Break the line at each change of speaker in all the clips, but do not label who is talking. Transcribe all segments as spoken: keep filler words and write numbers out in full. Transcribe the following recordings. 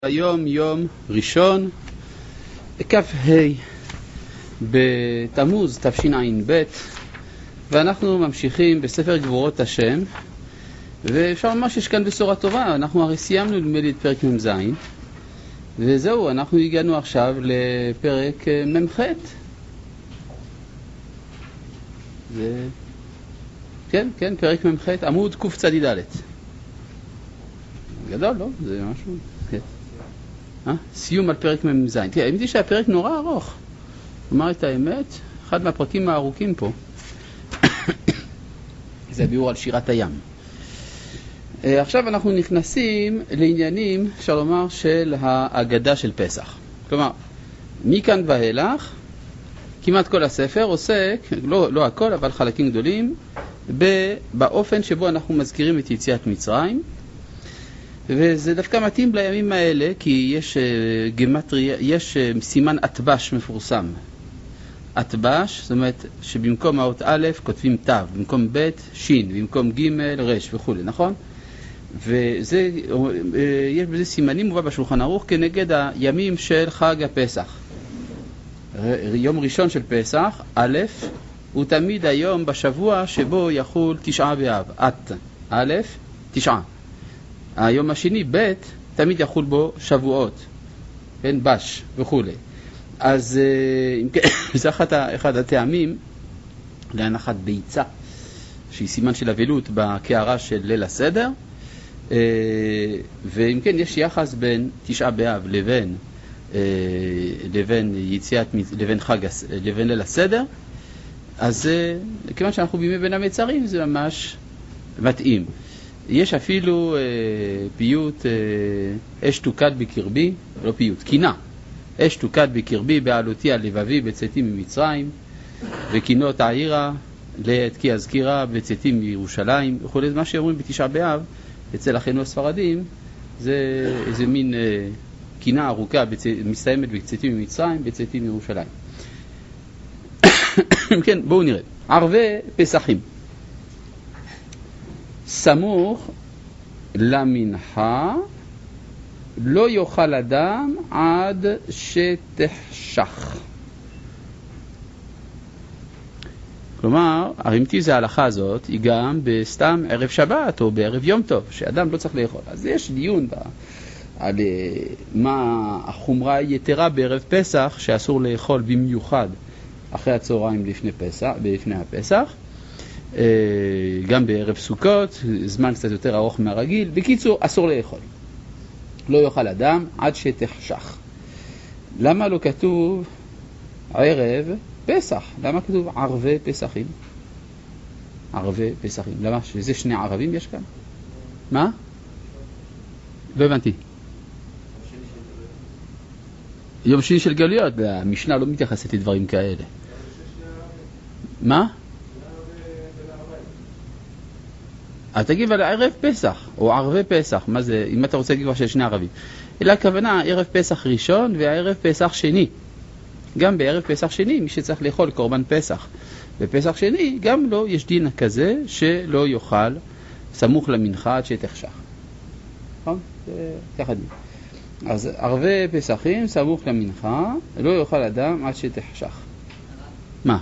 היום יום ראשון, כ"ה בתמוז תשע"ב, ואנחנו ממשיכים בספר גבורות השם, ואפשר ממש יש כאן בשורה טובה. אנחנו הרי סיימנו נדמה לי את פרק מ"ז, וזהו, אנחנו הגענו עכשיו לפרק מ"ח. זה... כן, כן, פרק מ"ח, עמוד קצ"ד. גדול, לא? זה משהו... כן. אה? סיום על פרק מ"ז. תראה, האמת היא שהפרק נורא ארוך. אומר את האמת, אחד מהפרקים הארוכים פה. זה ביאור על שירת הים. עכשיו אנחנו נכנסים לעניינים, אפשר לומר, של ההגדה של פסח. כלומר, מכאן ואילך, כמעט כל הספר עוסק, לא, לא הכל, אבל חלקים גדולים, באופן שבו אנחנו מזכירים את יציאת מצרים. וזה דווקא מתאים לימים האלה, כי יש גמטריה, יש סימן אטבש מפורסם. אטבש, זאת אומרת שבמקום האות א' כותבים ת', במקום ב' שין, במקום ג' ר' וכו', נכון? וזה, יש בזה סימנים מובא בשולחן ערוך כנגד הימים של חג הפסח. יום ראשון של פסח, א', הוא תמיד היום בשבוע שבו יחול תשעה באב, את, א', תשעה. היום השני, ב', תמיד יחול בו שבועות, כן, בש וכו'. אז זה אחד, אחד הטעמים להנחת ביצה, שהיא סימן של אבלות בקערה של ליל הסדר. ואם כן, יש יחס בין תשעה באב לבין, לבין יציאת, לבין חג, לבין ליל הסדר. אז כיוון שאנחנו בימי בין המצרים, זה ממש מתאים. יש אפילו אה, פיוט אה, אש תוקד בקרבי, לא פיוט, קינה. אש תוקד בקרבי בעלותי על לבבי בצאתי ממצרים, וקינות העירה לעת כי אזכירה בצאתי מירושלים. וכל מה שאומרים בתשעה באב אצל אחינו הספרדים, זה איזה מין אה, קינה ארוכה בצ... מסתיימת בצאתי ממצרים, בצאתי מירושלים. כן, בואו נראה. ערבי פסחים. סמוך למנחה לא יאכל אדם עד שתחשך. כלומר, הרמתי זה ההלכה הזאת, היא גם בסתם ערב שבת או בערב יום טוב, שאדם לא צריך לאכול. אז יש דיון בה, על מה החומרה היתרה בערב פסח, שאסור לאכול במיוחד אחרי הצהריים לפני, פסח, לפני הפסח. גם בערב סוכות, זמן קצת יותר ארוך מהרגיל. בקיצור, אסור לאכול. לא יאכל אדם עד שתחשך. למה לא כתוב ערב פסח? למה כתוב ערבי פסחים? ערבי פסחים. למה? שזה שני ערבים יש כאן? מה? לא הבנתי. יום שני של גלויות. המשנה לא מתייחסת לדברים כאלה. מה? אז תגיד על ערב פסח, או ערבי פסח, מה זה, אם אתה רוצה להגיד כבר של שני ערבים. אלא הכוונה, ערב פסח ראשון וערב פסח שני. גם בערב פסח שני, מי שצריך לאכול קורבן פסח. בפסח שני, גם לא, יש דין כזה שלא יאכל סמוך למנחה עד שתחשך. נכון? זה ככה דין. אז ערבי פסחים, סמוך למנחה, לא יאכל אדם עד שתחשך. מה?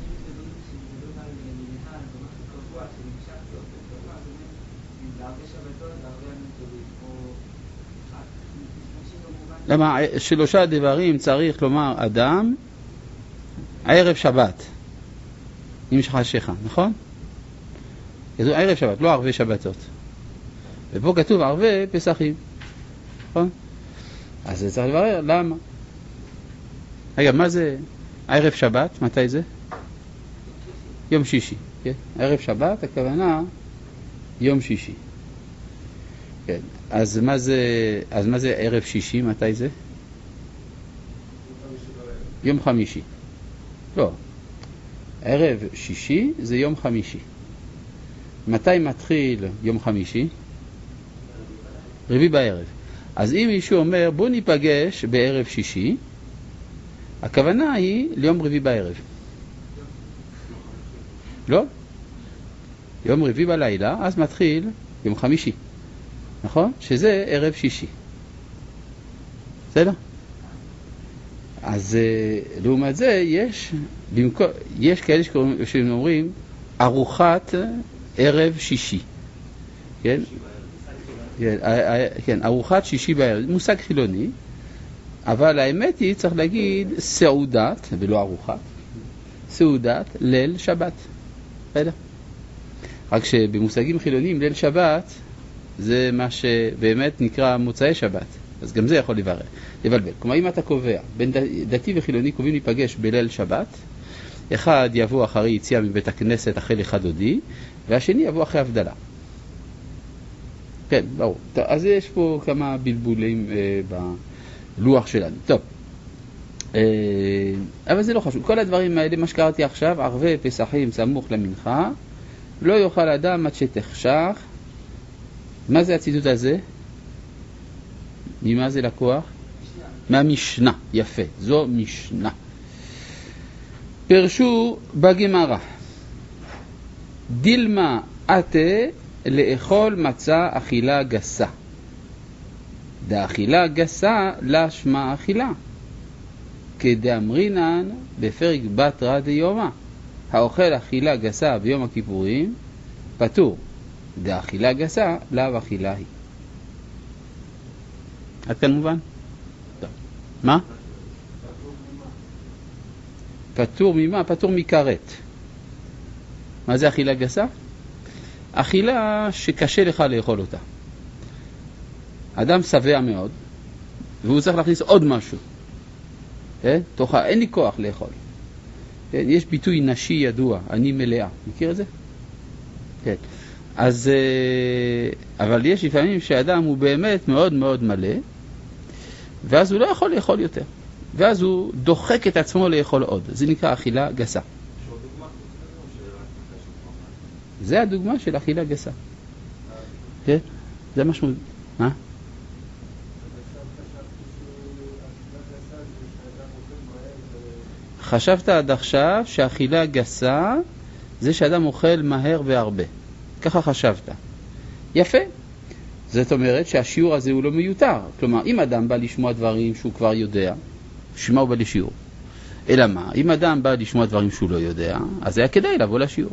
למה שלושה דברים צריך לומר אדם ערב שבת אם שחשיך, נכון? כתוב ערב שבת, לא ערבי שבתות, ופה כתוב ערבי פסחים, נכון? אז זה צריך לברר למה. רגע, מה זה ערב שבת? מתי זה? יום שישי, כן? ערב שבת הכוונה יום שישי. כן. אז מה זה, אז מה זה ערב שישי? מתי זה? יום חמישי. לא. ערב שישי זה יום חמישי. מתי מתחיל יום חמישי? רביעי בערב. אז אם מישהו אומר בוא ניפגש בערב שישי, הכוונה היא ליום רביעי בערב. לא? יום רביעי בלילה, אז מתחיל יום חמישי. נכון? שזה ערב שישי. בסדר? אז לעומת זה יש, במקום, יש כאלה שאומרים ארוחת ערב שישי. כן? כן, כן, ארוחת שישי בערב, מושג חילוני, אבל האמת היא, צריך להגיד, סעודת, ולא ארוחת, סעודת ליל שבת. בסדר? רק שבמושגים חילוניים ליל שבת זה מה שבאמת נקרא מוצאי שבת, אז גם זה יכול לבלבל. לבלבל. כלומר, אם אתה קובע, בין דתי וחילוני קובעים להיפגש בליל שבת, אחד יבוא אחרי יציאה מבית הכנסת אחרי לך דודי, והשני יבוא אחרי הבדלה. כן, ברור. טוב, אז יש פה כמה בלבולים אה, בלוח שלנו. טוב. אה, אבל זה לא חשוב. כל הדברים האלה, מה שקראתי עכשיו, ערבי פסחים סמוך למנחה, לא יאכל אדם עד שתחשך. מה זה הציטוט הזה? ממה זה לקוח? מהמשנה. יפה. זו משנה. פרשו בגמרא. דילמה אתה לאכול מצה אכילה גסה. דאכילה גסה לשמה אכילה. כדאמרינן בפרק בתרא דיומא. האוכל אכילה גסה ביום הכיפורים פטור. דאכילה גסה לאו אכילה היא. עד כאן מובן? טוב. מה? פטור ממה? פטור מכרת. מה זה אכילה גסה? אכילה שקשה לך לאכול אותה. אדם שבע מאוד, והוא צריך להכניס עוד משהו. כן? תוכה, אין לי כוח לאכול. כן? יש ביטוי נשי ידוע, אני מלאה. מכיר את זה? כן. אז, אבל יש לפעמים שאדם הוא באמת מאוד מאוד מלא, ואז הוא לא יכול לאכול יותר. ואז הוא דוחק את עצמו לאכול עוד. זה נקרא אכילה גסה. זה הדוגמה של אכילה גסה. כן? זה משמעות. מה? חשבת עד עכשיו שאכילה גסה זה שאדם אוכל מהר והרבה. ככה חשבת. יפה. זאת אומרת שהשיעור הזה הוא לא מיותר. כלומר, אם אדם בא לשמוע דברים שהוא כבר יודע, שמה הוא בא לשיעור? אלא מה? אם אדם בא לשמוע דברים שהוא לא יודע, אז היה כדאי לבוא לשיעור.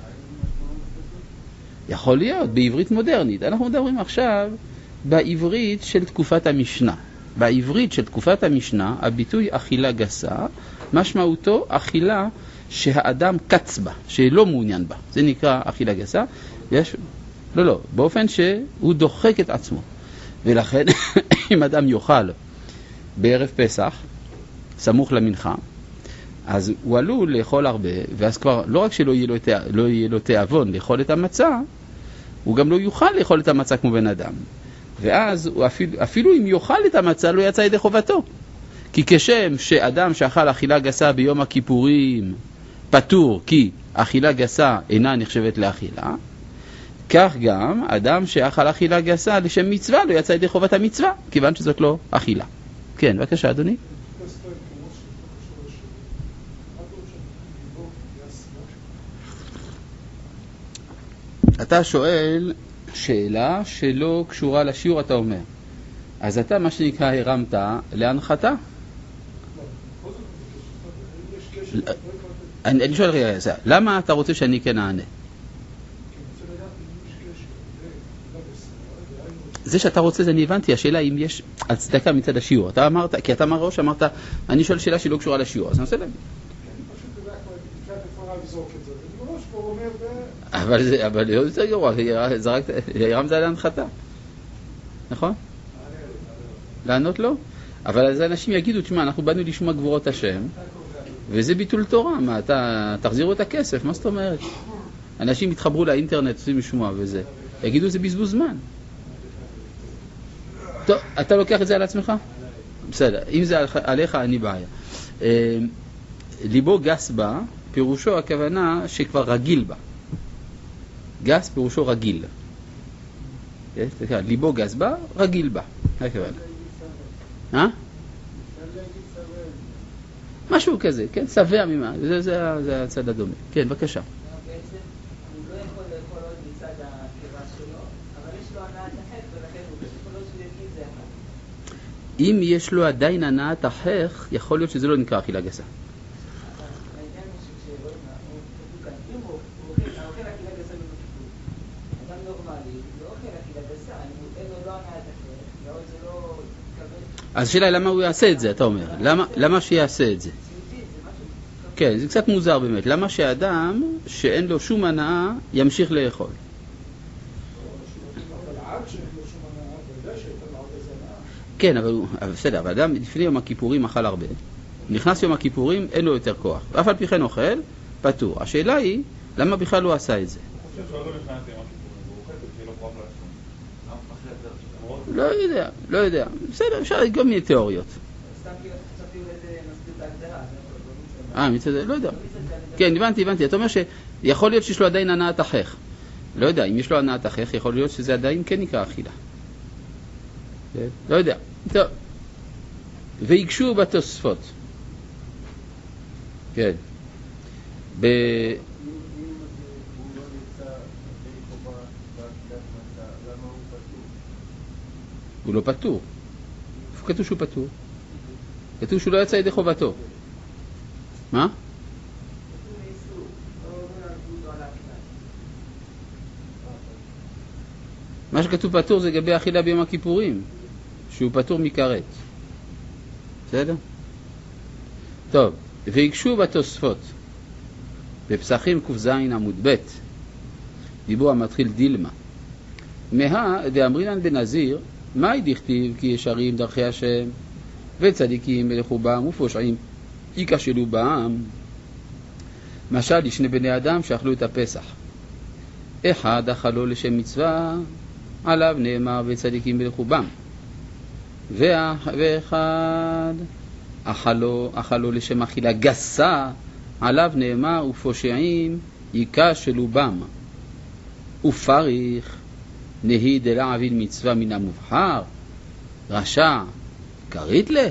יכול להיות, בעברית מודרנית. אנחנו מדברים עכשיו בעברית של תקופת המשנה. בעברית של תקופת המשנה, הביטוי אכילה גסה, משמעותו אכילה שהאדם קץ בה, שלא מעוניין בה. זה נקרא אכילה גסה. יש... לא, לא, באופן שהוא דוחק את עצמו. ולכן, אם אדם יאכל בערב פסח, סמוך למנחה, אז הוא עלול לאכול הרבה, ואז כבר לא רק שלא יהיה לו, לא יהיה לו תיאבון לאכול את המצה, הוא גם לא יוכל לאכול את המצה כמו בן אדם. ואז הוא אפילו, אפילו אם יאכל את המצה, לא יצא ידי חובתו. כי כשם שאדם שאכל אכילה גסה ביום הכיפורים פטור, כי אכילה גסה אינה נחשבת לאכילה, כך גם אדם שאכל אכילה גסה לשם מצווה לא יצא ידי חובת המצווה, כיוון שזאת לא אכילה. כן, בבקשה אדוני. אתה שואל שאלה שלא קשורה לשיעור, אתה אומר. אז אתה מה שנקרא הרמת להנחתה. אני, אני שואל רגע, למה אתה רוצה שאני כן אענה? זה שאתה רוצה זה אני הבנתי, השאלה אם יש הצדקה מצד השיעור. אתה אמרת, כי אתה מראש אמרת, אני שואל שאלה שלא קשורה לשיעור, אז אני עושה להם. אבל זה, אבל זה יותר גרוע, הרמת להנחתה. נכון? לענות לו? אבל אז האנשים יגידו, תשמע, אנחנו באנו לשמוע גבורות השם, וזה ביטול תורה, מה, אתה תחזירו את הכסף, מה זאת אומרת? אנשים יתחברו לאינטרנט, עושים לשמוע וזה. יגידו, זה בזבוז זמן. טוב, אתה לוקח את זה על עצמך? בסדר, אם זה עליך, אני בעיה. ליבו גס בה, פירושו הכוונה שכבר רגיל בה. גס פירושו רגיל. ליבו גס בה, רגיל בה. אה? משהו כזה, כן? שבע ממה. זה, זה, זה הצד הדומה. כן, בבקשה. בעצם הוא לא יכול לאכול עוד מצד הקיבה שלו, אבל יש לו הנעת החטא, ולכן הוא יכול עוד שיגיד זה אחד. אם יש לו עדיין הנעת החך, יכול להיות שזה לא נקרא אכילה גסה. אז השאלה היא למה הוא יעשה את זה, אתה אומר? למה, למה שיעשה את זה? כן, זה קצת מוזר באמת. למה שהאדם שאין לו שום הנאה ימשיך לאכול? כן, אבל הוא, בסדר, אבל אדם לפני יום הכיפורים אכל הרבה. נכנס יום הכיפורים, אין לו יותר כוח. ואף על פי כן אוכל, פטור. השאלה היא, למה בכלל הוא עשה את זה?
אני חושב שהוא לא נכנס יום הכיפורים, והוא אוכל את זה לא כוח לעצמו.
לא יודע, לא יודע. בסדר, אפשר גם מיני תיאוריות.
סתם כאילו חשבתי לזה מסביר בהגדרה.
אה, מצד... לא יודע. כן, הבנתי, הבנתי. אתה אומר שיכול להיות שיש לו עדיין הנעת החך. לא יודע, אם יש לו הנעת החך, יכול להיות שזה עדיין כן נקרא אכילה. לא יודע. טוב. ויגשו בתוספות. כן. ב... הוא לא פטור. איפה כתוב שהוא פטור? כתוב שהוא לא יצא ידי חובתו. מה? מה שכתוב פטור זה לגבי אכילה ביום הכיפורים, שהוא פטור מכרת. בסדר? טוב, ויגשו בתוספות בפסחים ק"ז עמוד ב' דיבור המתחיל דילמה. מה דאמרינן בנזיר, מה דכתיב כי ישרים דרכי השם וצדיקים מלכו בם ופושעים ייכשלו בם. משל לשני בני אדם שאכלו את הפסח, אחד אכלו לשם מצווה, עליו נאמר וצדיקים מלכו בם, ואחד אכלו, אכלו לשם אכילה גסה, עליו נאמר ופושעים ייכשלו בם. ופריך נהי דלעביד מצווה מן המובחר, רשע קרית לה.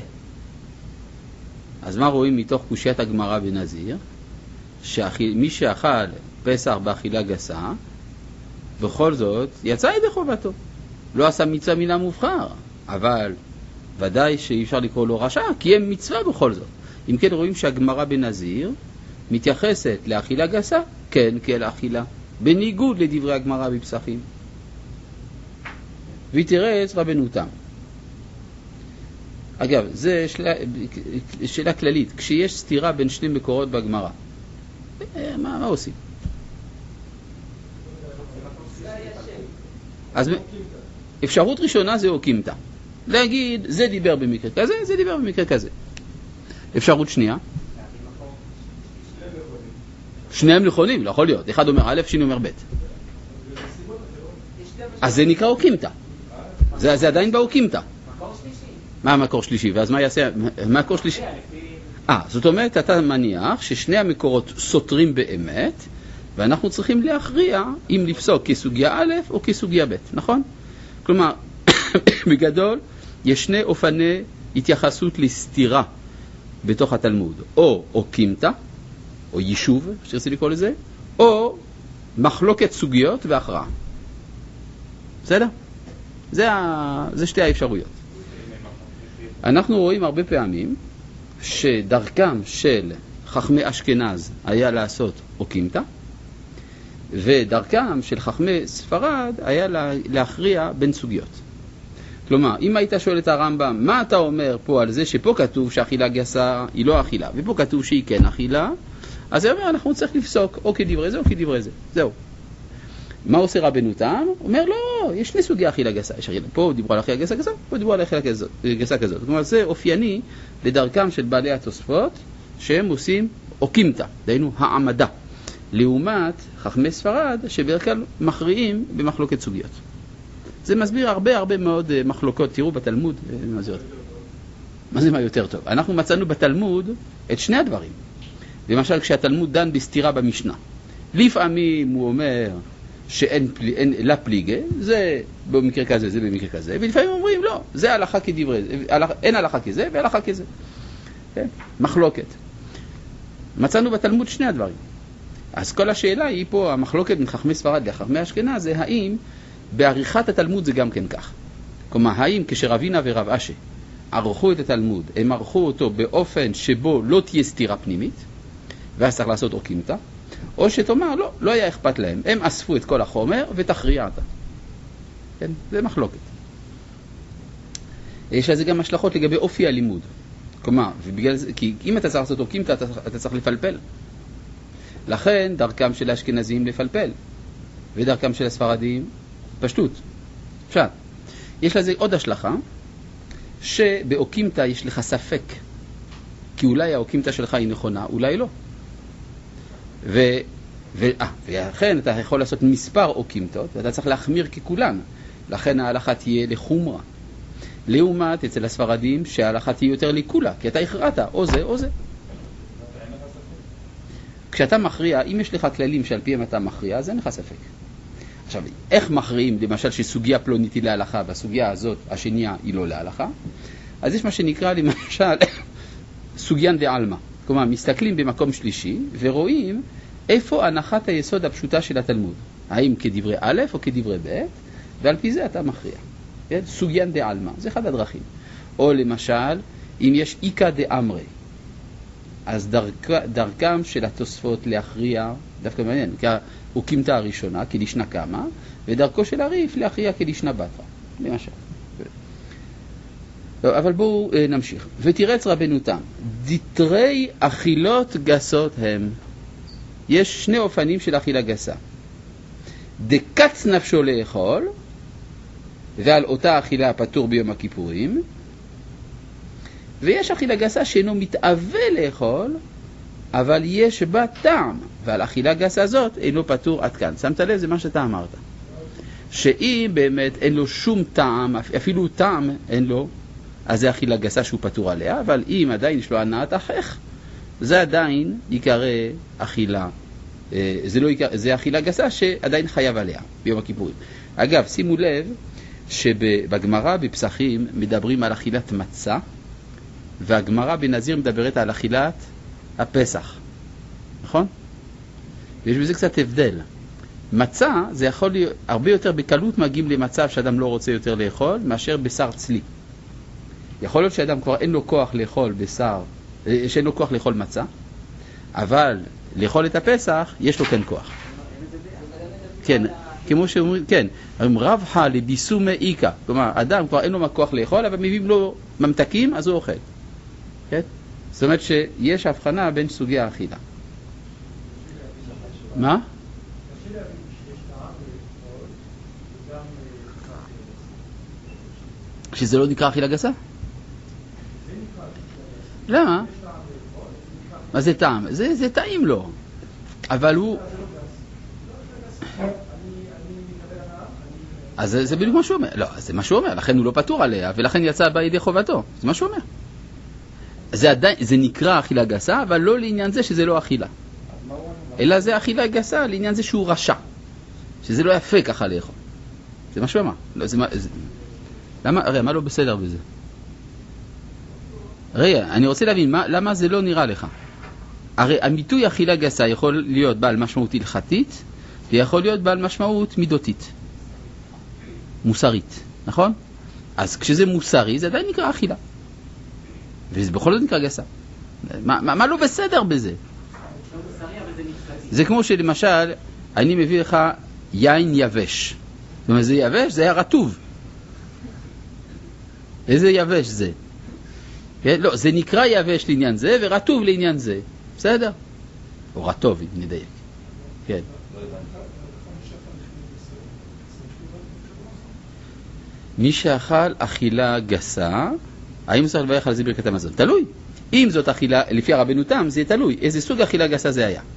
אז מה רואים מתוך קושיית הגמרא בנזיר? שמי שאכל פסח באכילה גסה, בכל זאת יצא ידי חובתו, לא עשה מצווה מן המובחר, אבל ודאי שאי אפשר לקרוא לו רשע, כי הם מצווה בכל זאת. אם כן רואים שהגמרא בנזיר מתייחסת לאכילה גסה כן כאל אכילה, בניגוד לדברי הגמרא בפסחים. ותירץ רבנו תם. אגב, זה שאלה, שאלה כללית. כשיש סתירה בין שני מקורות בגמרא, מה, מה עושים? אז אפשרות ראשונה זה אוקימתא. להגיד, זה דיבר במקרה כזה, זה דיבר במקרה כזה. אפשרות שנייה. שניהם נכונים, לא יכול להיות. אחד אומר א', שני אומר ב'. אז זה נקרא אוקימתא. זה, זה עדיין באוקימתא.
מקור שלישי.
מה המקור שלישי? ואז מה יעשה? מה המקור שלישי? אה, זאת אומרת, אתה מניח ששני המקורות סותרים באמת, ואנחנו צריכים להכריע אם לפסוק כסוגיה א' או כסוגיה ב', נכון? כלומר, בגדול, יש שני אופני התייחסות לסתירה בתוך התלמוד. או אוקימתא, או יישוב, שרצי לקרוא לזה, או מחלוקת סוגיות והכרעה. בסדר? זה, ה... זה שתי האפשרויות. אנחנו רואים הרבה פעמים שדרכם של חכמי אשכנז היה לעשות אוקימתא, ודרכם של חכמי ספרד היה לה... להכריע בין סוגיות. כלומר, אם היית שואל את הרמב"ם, מה אתה אומר פה על זה שפה כתוב שאכילה גסה היא לא אכילה, ופה כתוב שהיא כן אכילה, אז הוא אומר, אנחנו צריך לפסוק או כדברי זה או כדברי זה. זהו. מה עושה רבנו תם? הוא אומר, לא, יש שני סוגי אכילה גסה. יש אכילה, פה דיברו על אכילה גסה כזאת, פה דיברו על אכילה גסה כזאת. כלומר, זה אופייני לדרכם של בעלי התוספות, שהם עושים אוקימתא, דהיינו העמדה, לעומת חכמי ספרד, שבדרך כלל מכריעים במחלוקת סוגיות. זה מסביר הרבה הרבה מאוד מחלוקות. תראו בתלמוד, מה זה, מה זה מה יותר טוב? אנחנו מצאנו בתלמוד את שני הדברים. למשל, כשהתלמוד דן בסתירה במשנה, לפעמים הוא אומר שאין פלי, אין, לה פליגה, זה במקרה כזה, זה במקרה כזה, ולפעמים אומרים, לא, זה הלכה כדברי, הלכה, אין הלכה כזה והלכה כזה. כן? מחלוקת. מצאנו בתלמוד שני הדברים. אז כל השאלה היא פה, המחלוקת בין חכמי ספרד לחכמי אשכנז, זה האם בעריכת התלמוד זה גם כן כך. כלומר, האם כשרבינה ורב אשי ערכו את התלמוד, הם ערכו אותו באופן שבו לא תהיה סתירה פנימית, ואז צריך לעשות אוקימתא, או שתאמר, לא, לא היה אכפת להם, הם אספו את כל החומר ותכריע אותה. כן, זה מחלוקת. יש לזה גם השלכות לגבי אופי הלימוד. כלומר, ובגלל זה, כי אם אתה צריך לעשות אוקימתא, אתה, אתה צריך לפלפל. לכן, דרכם של האשכנזים לפלפל, ודרכם של הספרדים, פשטות. פשט. יש לזה עוד השלכה, שבאוקימתא יש לך ספק, כי אולי האוקימתא שלך היא נכונה, אולי לא. ו... ו... אה, ולכן אתה יכול לעשות מספר אוקימתות, ואתה צריך להחמיר ככולן. לכן ההלכה תהיה לחומרה. לעומת אצל הספרדים שההלכה תהיה יותר לכולה, כי אתה הכרעת או זה או זה. כשאתה מכריע, אם יש לך כללים שעל פיהם אתה מכריע, אז אין לך ספק. עכשיו, איך מכריעים, למשל שסוגיה פלונית היא להלכה, והסוגיה הזאת, השנייה, היא לא להלכה? אז יש מה שנקרא, למשל, סוגיין דעלמא. כלומר, מסתכלים במקום שלישי, ורואים איפה הנחת היסוד הפשוטה של התלמוד. האם כדברי א' או כדברי ב', ועל פי זה אתה מכריע. כן? סוגיין דעלמא, זה אחד הדרכים. או למשל, אם יש איקא דאמרי, אז דרכ, דרכם של התוספות להכריע, דווקא מעניין, כי האוקימתא הראשונה, כלישנא קמא, ודרכו של הריף להכריע כלישנא בתרא, למשל. לא, אבל בואו נמשיך. ותירץ רבנו תם, דתרי אכילות גסות הם. יש שני אופנים של אכילה גסה. דקץ נפשו לאכול, ועל אותה אכילה פטור ביום הכיפורים, ויש אכילה גסה שאינו מתאווה לאכול, אבל יש בה טעם, ועל אכילה גסה הזאת אינו פטור עד כאן. שמת לב? זה מה שאתה אמרת. שאם באמת אין לו שום טעם, אפילו טעם אין לו, אז זה אכילה גסה שהוא פטור עליה, אבל אם עדיין יש לו הנעת אכך, זה עדיין יקרא אכילה, זה, לא יקרא, זה אכילה גסה שעדיין חייב עליה ביום הכיפורים. אגב, שימו לב שבגמרא בפסחים מדברים על אכילת מצה, והגמרא בנזיר מדברת על אכילת הפסח. נכון? ויש בזה קצת הבדל. מצה זה יכול להיות, הרבה יותר בקלות מגיעים למצב שאדם לא רוצה יותר לאכול, מאשר בשר צלי. יכול להיות שאדם כבר אין לו כוח לאכול בשר, שאין לו כוח לאכול מצה, אבל לאכול את הפסח יש לו כן כוח. כן, כמו שאומרים, כן, רבחה לביסומי איקה, כלומר, אדם כבר אין לו כוח לאכול, אבל מביאים לו ממתקים, אז הוא אוכל. כן? זאת אומרת שיש הבחנה בין סוגי האכילה. מה? שזה לא נקרא אכילה גסה? למה? מה זה טעם? זה, זה טעים לו. אבל הוא... אז זה, זה בדיוק מה שהוא אומר. לא, זה מה שהוא אומר. לכן הוא לא פטור עליה, ולכן יצא בידי חובתו. זה מה שהוא אומר. זה, עדיין, זה נקרא אכילה גסה, אבל לא לעניין זה שזה לא אכילה. אלא זה אכילה גסה לעניין זה שהוא רשע. שזה לא יפה ככה לאכול. זה מה שהוא אמר. לא, זה, זה, למה, הרי, מה לא בסדר בזה? הרי, אני רוצה להבין, מה, למה זה לא נראה לך? הרי המיתוי אכילה גסה יכול להיות בעל משמעות הלכתית, ויכול להיות בעל משמעות מידותית. מוסרית, נכון? אז כשזה מוסרי, זה עדיין נקרא אכילה. וזה בכל זאת נקרא גסה. מה, מה, מה לא בסדר בזה? זה כמו שלמשל, אני מביא לך יין יבש. זאת אומרת, זה יבש, זה היה רטוב. איזה יבש זה? כן? לא, זה נקרא יבש לעניין זה, ורטוב לעניין זה. בסדר? או רטוב, אם נדייק. כן. מי שאכל אכילה גסה, האם צריך לברך על זה ברכת המזון? תלוי. אם זאת אכילה, לפי הרבנו תם, זה תלוי. איזה סוג אכילה גסה זה היה?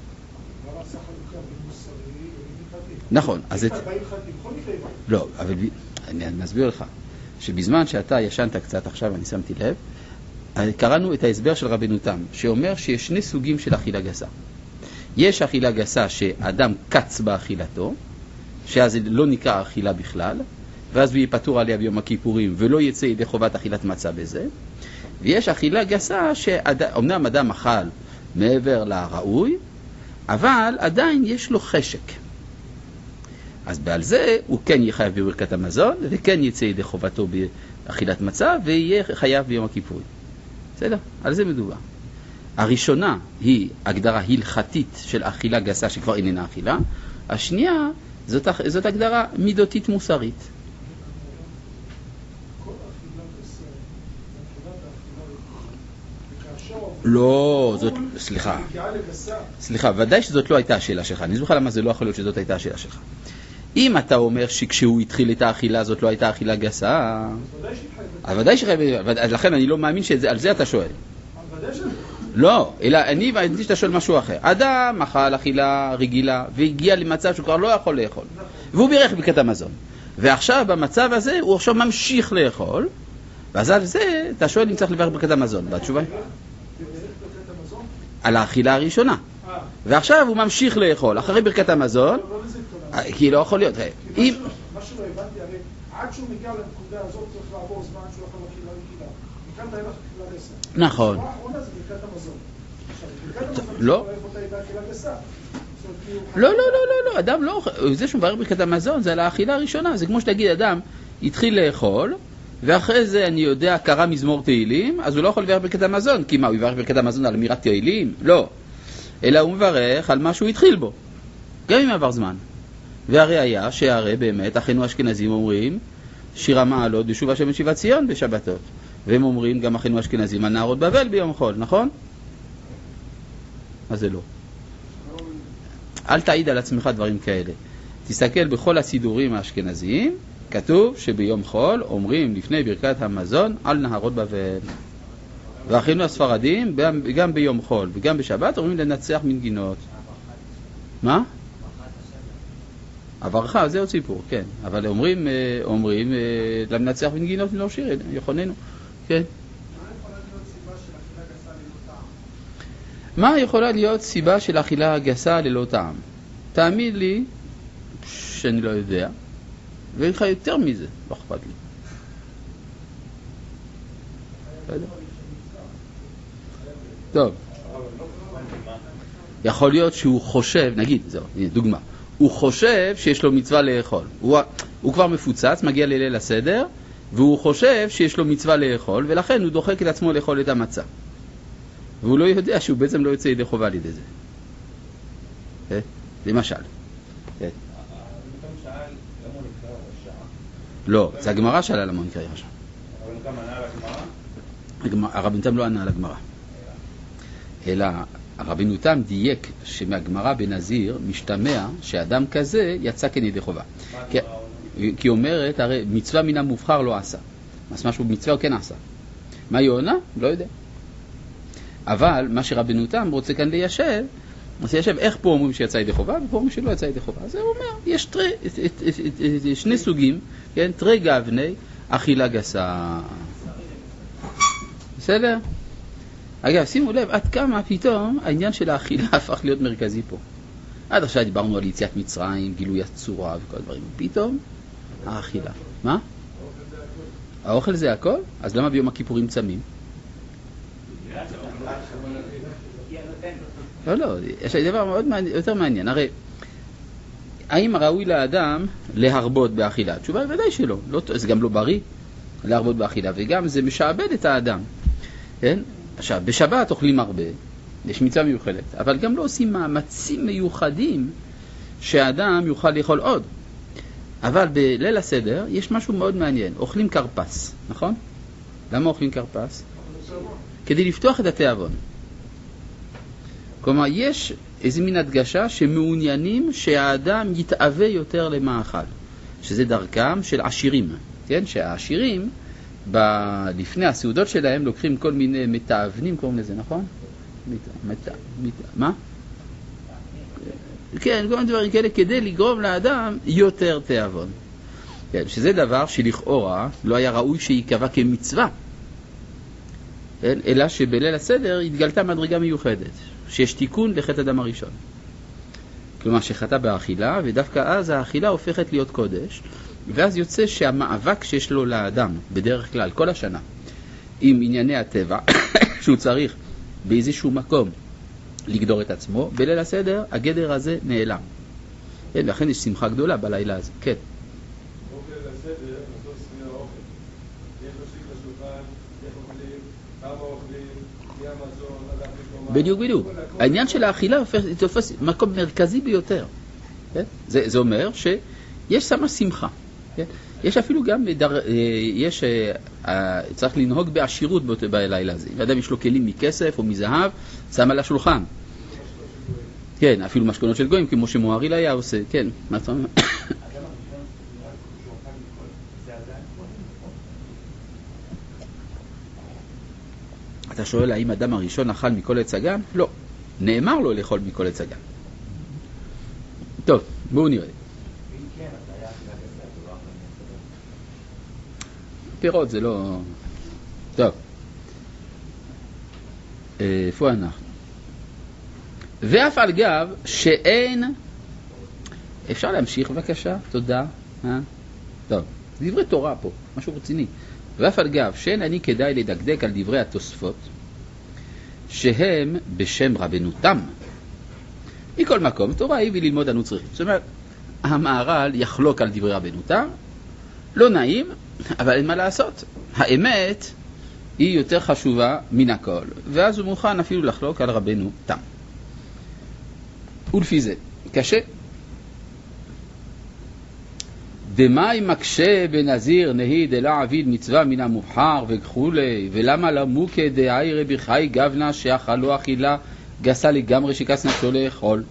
נכון. אז את... לא, אבל אני מסביר לך, שבזמן שאתה ישנת קצת, עכשיו אני שמתי לב, קראנו את ההסבר של רבנו תם, שאומר שיש שני סוגים של אכילה גסה. יש אכילה גסה שאדם קץ באכילתו, שאז לא נקרא אכילה בכלל, ואז הוא יפטור עליה ביום הכיפורים, ולא יצא ידי חובת אכילת מצה בזה. ויש אכילה גסה שאומנם אדם אכל מעבר לראוי, אבל עדיין יש לו חשק. אז בעל זה הוא כן יחייב בברכת המזון, וכן יצא ידי חובתו אכילת מצה ויהיה חייב ביום הכיפורים. בסדר? על זה מדובר. הראשונה היא הגדרה הלכתית של אכילה גסה שכבר איננה אכילה. השנייה זאת, זאת הגדרה מידותית מוסרית. לא, זאת, סליחה, סליחה, ודאי שזאת לא הייתה השאלה שלך. אני זוכר למה זה לא יכול להיות שזאת הייתה השאלה שלך. אם אתה אומר שכשהוא התחיל את האכילה זאת לא הייתה אכילה גסה, אז ודאי שחייב, לכן אני לא מאמין שעל זה אתה שואל. לא, אלא אני הבנתי שאתה שואל משהו אחר. אדם אכל אכילה רגילה והגיע למצב שהוא כבר לא יכול לאכול, והוא בירך ברכת המזון, ועכשיו במצב הזה הוא עכשיו ממשיך לאכול, ואז על זה אתה שואל אם צריך לברך ברכת המזון. והתשובה על האכילה הראשונה, ועכשיו הוא ממשיך לאכול אחרי ברכת המזון, כי לא יכול להיות. אם
מה שלא הבנתי, הרי עד שהוא מגיע לנקודה הזאת צריך לעבור זמן שהוא יכול אכילה רגילה, מכאן אתה הלך אכילה גסה.
נכון.
האחרונה זה ברכת המזון. עכשיו, ברכת המזון
לא.
אותה הייתה אכילה גסה.
לא, לא, לא, לא, אדם לא, זה שהוא מברך ברכת המזון זה על האכילה הראשונה. זה כמו שתגיד, אדם התחיל לאכול ואחרי זה אני יודע קרא מזמור תהילים, אז הוא לא יכול לברך ברכת המזון. כי מה, הוא יברך ברכת המזון על אמירת תהילים? לא, אלא הוא מברך על מה שהוא התחיל בו, גם אם עבר זמן. והרי היה שהרי באמת אחינו אשכנזים אומרים שיר המעלות בשוב השם את שיבת ציון בשבתות, והם אומרים גם אחינו אשכנזים על נהרות בבל ביום חול, נכון? אז זה לא. אל תעיד על עצמך דברים כאלה. תסתכל בכל הסידורים האשכנזיים, כתוב שביום חול אומרים לפני ברכת המזון על נהרות בבל. ואחינו הספרדים גם ביום חול וגם בשבת אומרים לנצח מנגינות. מה? הברכה, זה עוד סיפור, כן. אבל אומרים, אומרים, למנצח מנגינות לא שיר, יכוננו, כן. מה יכולה להיות סיבה של אכילה גסה ללא טעם? תאמין לי שאני לא יודע, ואין לך יותר מזה, לא אכפת לי. טוב. יכול להיות שהוא חושב, נגיד, זהו, הנה, דוגמה. הוא חושב שיש לו מצווה לאכול. הוא, הוא כבר מפוצץ, מגיע לליל הסדר, והוא חושב שיש לו מצווה לאכול, ולכן הוא דוחק את עצמו לאכול את המצה. והוא לא יודע שהוא בעצם לא יוצא ידי חובה לידי זה. Okay? למשל. Okay. לא, זה הגמרא שאלה למה הוא נקרא רשע. הרבי נותם לא ענה על הגמרא. אלא הרבי נותם דייק שמהגמרא בנזיר משתמע שאדם כזה יצא כנגד חובה. כי, כי אומרת, הרי מצווה מן המובחר לא עשה. אז משהו במצווה הוא כן עשה. מה היא עונה? לא יודע. אבל מה שרבי נותם רוצה כאן ליישב, אז ליישב איך פה אומרים שיצא ידי חובה ופה אומרים שלא יצא ידי חובה. אז הוא אומר, יש תרי, את, את, את, את, את, שני סוגים, כן? תרי גבני, אכילה גסה. בסדר? אגב, שימו לב, עד כמה פתאום העניין של האכילה הפך להיות מרכזי פה. עד עכשיו דיברנו על יציאת מצרים, גילוי הצורה וכל הדברים. פתאום, האכילה. מה? האוכל זה הכל? אז למה ביום הכיפורים צמים? לא, לא, יש לי דבר מאוד מעניין, יותר מעניין. הרי, האם ראוי לאדם להרבות באכילה? התשובה היא ודאי שלא. לא, זה גם לא בריא להרבות באכילה, וגם זה משעבד את האדם. כן? עכשיו, בשבת אוכלים הרבה, יש מצווה מיוחדת, אבל גם לא עושים מאמצים מיוחדים שהאדם יוכל לאכול עוד. אבל בליל הסדר יש משהו מאוד מעניין, אוכלים קרפס, נכון? למה אוכלים קרפס? כדי לפתוח את התיאבון. כלומר, יש איזו מין הדגשה שמעוניינים שהאדם יתאווה יותר למאכל, שזה דרכם של עשירים, כן? שהעשירים ב... לפני הסעודות שלהם לוקחים כל מיני מתאבנים, קוראים לזה, נכון? מת... מת... מת... מה? כן, כל מיני דברים כאלה כדי לגרום לאדם יותר תיאבון. כן, שזה דבר שלכאורה לא היה ראוי שיקבע כמצווה. כן? אלא שבליל הסדר התגלתה מדרגה מיוחדת, שיש תיקון לחטא אדם הראשון. כלומר שחטא באכילה, ודווקא אז האכילה הופכת להיות קודש, ואז יוצא שהמאבק שיש לו לאדם, בדרך כלל, כל השנה, עם ענייני הטבע, שהוא צריך באיזשהו מקום לגדור את עצמו, בליל הסדר הגדר הזה נעלם. כן, ואכן יש שמחה גדולה בלילה הזה. כן.
אוכל לסדר, נתון סמיר האוכל. יש כמה אוכלים, מי המזון, עד הפתאום...
בדיוק, בדיוק. העניין של האכילה הופך- תופס מקום מרכזי ביותר. כן? זה, זה אומר שיש שמה שמחה. כן? יש אפילו גם, דר, יש, צריך לנהוג בעשירות באותו בלילה הזה. ואדם יש לו כלים מכסף או מזהב, שם על השולחן. כן, אפילו משכונות של גויים, כמו שמואריל היה עושה. כן, מה אתה אומר? אתה שואל האם אדם הראשון אכל מכל עץ הגן? לא. נאמר לו לאכול מכל עץ הגן. טוב, בואו נראה. פירות זה לא... טוב. איפה אנחנו? ואף על גב שאין... אפשר להמשיך בבקשה? תודה. אה? טוב. דברי תורה פה, משהו רציני. ואף על גב שאין אני כדאי לדקדק על דברי התוספות שהם בשם רבנו תם. מכל מקום, תורה היא וללמוד אנו צריכים. זאת אומרת, המהר"ל יחלוק על דברי רבנו תם, לא נעים, אבל אין מה לעשות. האמת היא יותר חשובה מן הכל, ואז הוא מוכן אפילו לחלוק על רבנו תם. ולפי זה, קשה. דמאי מקשה בנזיר נהיד אלא עביד מצווה מן המובחר וכולי, ולמה למוקה דאי רבי חי גבנה שאכלו אכילה גסה לגמרי שכס נפשו לאכול.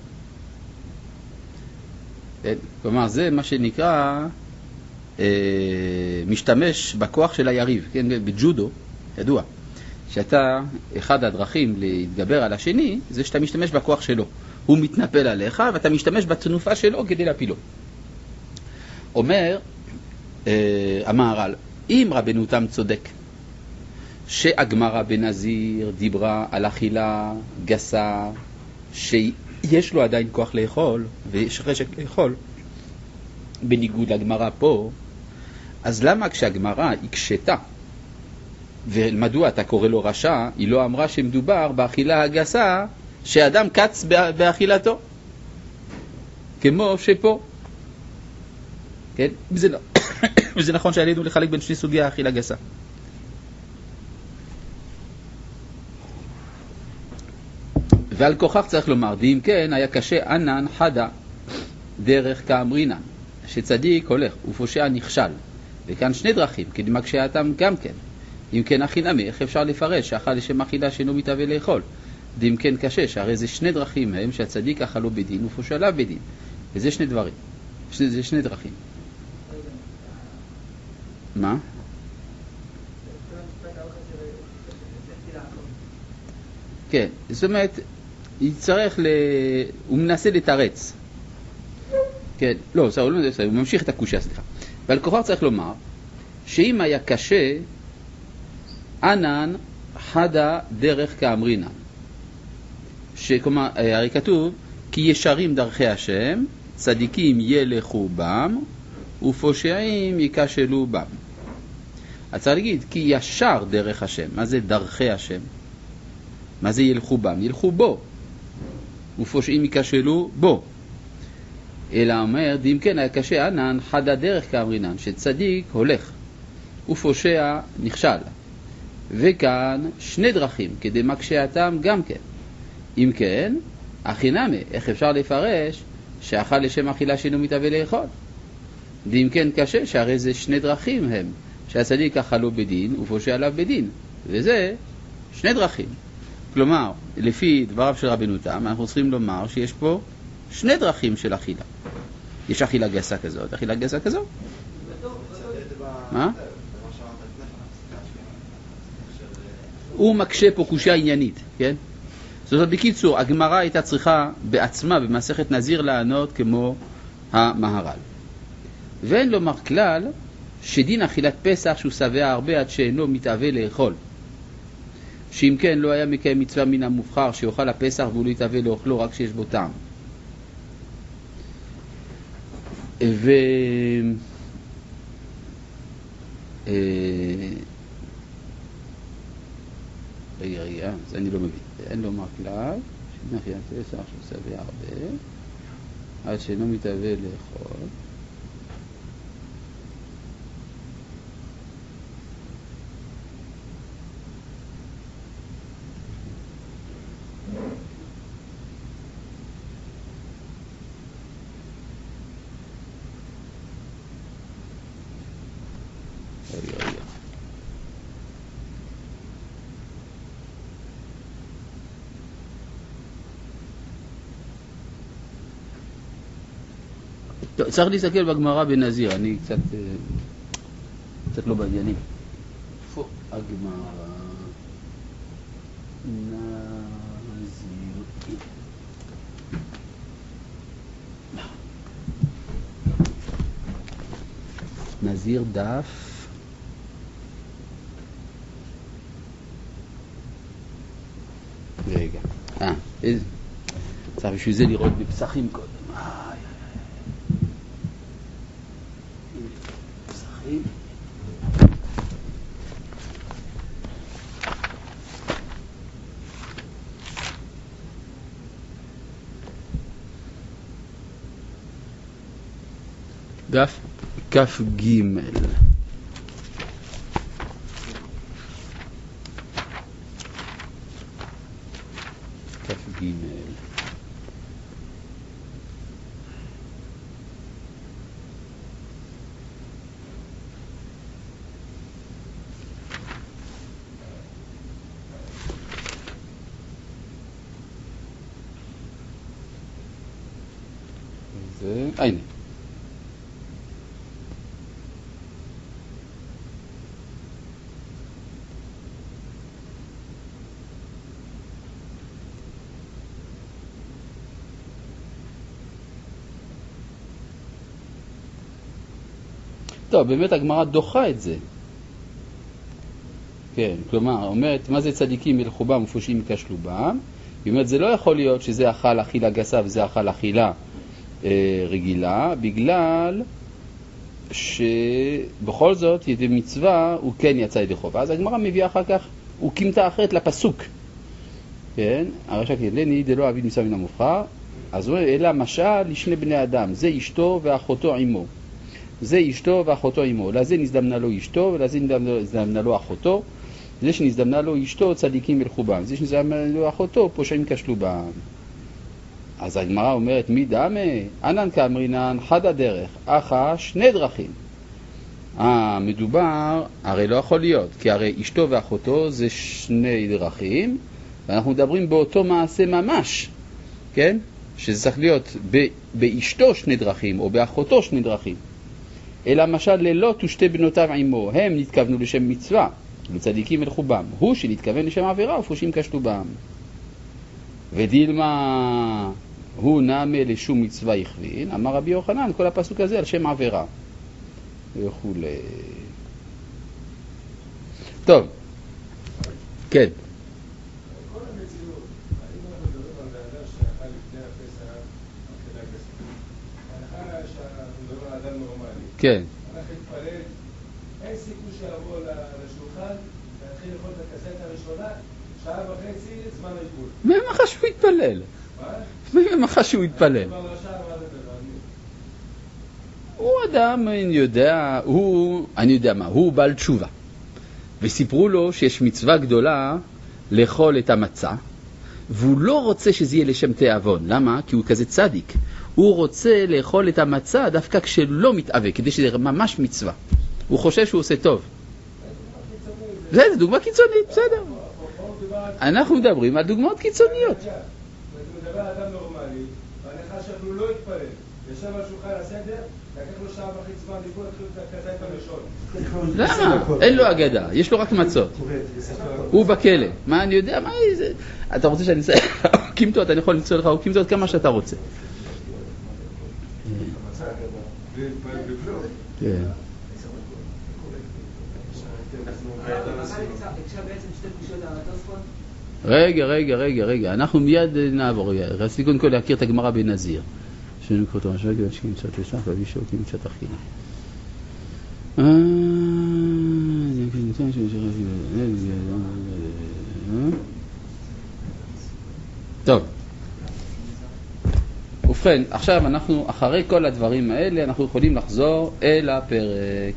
כלומר, זה מה שנקרא אה, משתמש בכוח של היריב. כן? בג'ודו, ידוע, שאתה, אחד הדרכים להתגבר על השני, זה שאתה משתמש בכוח שלו. הוא מתנפל עליך ואתה משתמש בתנופה שלו כדי להפילו. אומר אה, המהר"ל, אם רבנו תם צודק שהגמרא בנזיר דיברה על אכילה גסה שיש לו עדיין כוח לאכול ויש חשק לאכול, בניגוד לגמרא פה, אז למה כשהגמרא הקשתה ומדוע אתה קורא לו רשע, היא לא אמרה שמדובר באכילה הגסה שאדם קץ באכילתו כמו שפה. כן? וזה, לא. וזה נכון שעלינו לחלק בין שני סוגי האכילה גסה. ועל כוכך צריך לומר, ואם כן היה קשה ענן חדה דרך כאמרינן, שצדיק הולך ופושע נכשל, וכאן שני דרכים, כי מקשאתם גם כן. אם כן הכי נמי, איך אפשר לפרש שאכל לשם אכילה שאינו מתהווה לאכול? ואם כן קשה, שהרי זה שני דרכים הם שהצדיק אכלו בדין ופושע לה בדין. וזה שני דברים. שני, זה שני דרכים. מה? כן, זאת אומרת, יצטרך ל... הוא מנסה לתרץ. כן, לא, הוא ממשיך את הקושיה, סליחה. ועל כוחר צריך לומר, שאם היה קשה, ענן חדה דרך כאמרינן. שכלומר, הרי כתוב, כי ישרים דרכי השם, צדיקים ילכו בם, ופושעים יקשלו בם. אז צריך להגיד, כי ישר דרך השם. מה זה דרכי השם? מה זה ילכו בם? ילכו בו. ופושעים יקשלו בו. אלא אומר, דים כן, היה קשה ענן חדה דרך כאמרינן, שצדיק הולך, ופושע נכשל. וכאן שני דרכים, כדי מקשאתם גם כן. אם כן, הכי נמי, איך אפשר לפרש שאכל לשם אכילה שאינו מתהווה לאכול? ואם כן קשה, שהרי זה שני דרכים הם, שהצדיק אכלו בדין ופושע עליו בדין, וזה שני דרכים. כלומר, לפי דבריו של רבנו תם, אנחנו צריכים לומר שיש פה שני דרכים של אכילה. יש אכילה גסה כזאת, אכילה גסה כזאת. מה? הוא מקשה פה קושיה עניינית, כן? זאת אומרת, בקיצור, הגמרא הייתה צריכה בעצמה במסכת נזיר לענות כמו המהר"ל. ואין לומר כלל שדין אכילת פסח שהוא שבע הרבה עד שאינו מתהווה לאכול. שאם כן לא היה מקיים מצווה מן המובחר שיאכל הפסח והוא לא יתהווה לאכלו רק שיש בו טעם. ו... רגע, רגע, זה אני לא מבין. אין לומר כלל שדין אכילת פסח שהוא שבע הרבה עד שאינו מתהווה לאכול. טוב, צריך להסתכל בגמרא בנזיר, אני קצת, קצת לא בעניינים. איפה הגמרא? נזיר. נזיר דף. רגע, אה, איזה? צריך בשביל זה לראות בפסחים קודם. איי, פסחים. דף כף גימל. כף גימל. זה, הנה. טוב, באמת הגמרא דוחה את זה. כן, כלומר, אומרת, מה זה צדיקים ילכו בם ופושעים ייכשלו בם? היא אומרת, זה לא יכול להיות שזה אכל אכילה גסה וזה אכל אכילה אה, רגילה, בגלל שבכל זאת, ידי מצווה, הוא כן יצא ידי חובה. אז הגמרא מביאה אחר כך, הוא קימתה אחרת לפסוק. כן, הרשע כדלני, דלא עביד מצווה מן המובחר, אז הוא אלא משל לשני בני אדם, זה אשתו ואחותו עמו. זה אשתו ואחותו עמו. לזה נזדמנה לו אשתו ולזה נזדמנה לו אחותו. זה שנזדמנה לו אשתו צדיקים ילכו בם. זה שנזדמנה לו אחותו פושעים ייכשלו בם. אז הגמרא אומרת מי דמה? ענן כאמרינן חד הדרך, אחא שני דרכים. אה, מדובר, הרי לא יכול להיות, כי הרי אשתו ואחותו זה שני דרכים, ואנחנו מדברים באותו מעשה ממש, כן? שזה צריך להיות ב- באשתו שני דרכים, או באחותו שני דרכים. אלא משל ללא ושתי בנותיו עמו, הם נתכוונו לשם מצווה, וצדיקים ילכו בם. הוא שנתכוון לשם עבירה, ופושעים ייכשלו בם. ודילמה הוא נעמה לשום מצווה יכווין, אמר רבי יוחנן, כל הפסוק הזה על שם עבירה. וכו'. טוב, כן.
כל המציאות, האם אנחנו מדברים על האדם שאכל לפני הפסח, אכילה גסה? ההנחה שאנחנו מדברים על אדם נורמלי.
כן.
אנחנו נתפלל, אין סיכוי שיבוא לשולחן, להתחיל לאכול את הכסת הראשונה, שעה וחצי, זמן העיכול.
מי אמר שהוא יתפלל?
מה?
מי אמר שהוא יתפלל?
כבר לשעה, מה זה דבר?
הוא אדם, אני יודע, הוא, אני יודע מה, הוא בעל תשובה. וסיפרו לו שיש מצווה גדולה לאכול את המצה, והוא לא רוצה שזה יהיה לשם תיאבון. למה? כי הוא כזה צדיק. הוא רוצה לאכול את המצה דווקא כשלא מתאווה, כדי שזה ממש מצווה. הוא חושב שהוא עושה טוב. זה, זה דוגמה קיצונית, בסדר. אנחנו מדברים על דוגמאות קיצוניות.
אתה מדבר על אדם נורמלי, והנחה שאנחנו לא יתפלל. ישב על שולחן הסדר, לקח לו שעה וחצי זמן לקרוא את הכזית הראשון.
למה? אין לו אגדה, יש לו רק מצות. הוא בכלא. מה אני יודע? מה זה? אתה רוצה שאני אעשה קימתות, אני יכול למצוא לך קימתות כמה שאתה רוצה. כן. רגע, רגע, רגע, רגע, אנחנו מיד נעבור. רציתי קודם כל להכיר את הגמרא בנזיר. שנקרא אותו משהו, רגע, שקים קצת לשח, ואבי שוקים קצת אכילה. טוב. ובכן, עכשיו אנחנו, אחרי כל הדברים האלה, אנחנו יכולים לחזור אל הפרק.